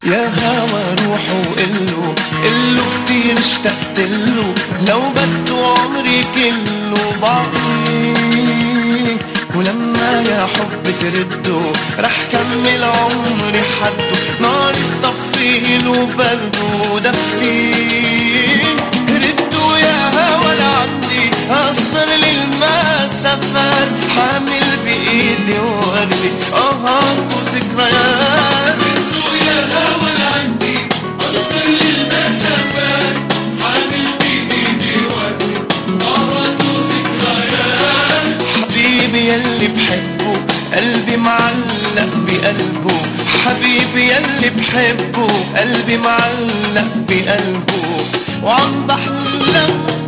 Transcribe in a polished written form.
يا هوا روح وقله كتير اشتقتله، لو بده عمري كله بعطيه، ولما يا حب ترده رح كمل عمري حده، ناري طفيه وبرده دفيه. ردوا يا هوا لعندي اصر للمسافات، حامل بايدي وردي اهات وذكريات. ردوا يا هوا لعندي اصر للمسافات، حامل بايدي وردي اهات وذكريات. حبيبي يلي بحبه قلبي معلق بقلبه، حبيبي يلي بحبه قلبي معلق بقلبه، وعم بحلم